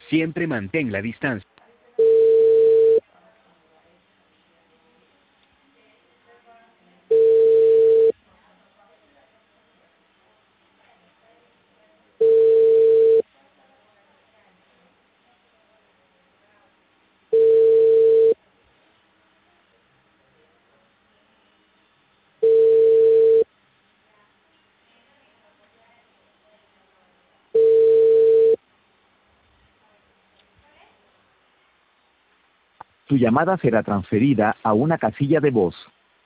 Siempre mantén la distancia. Tu llamada será transferida a una casilla de voz.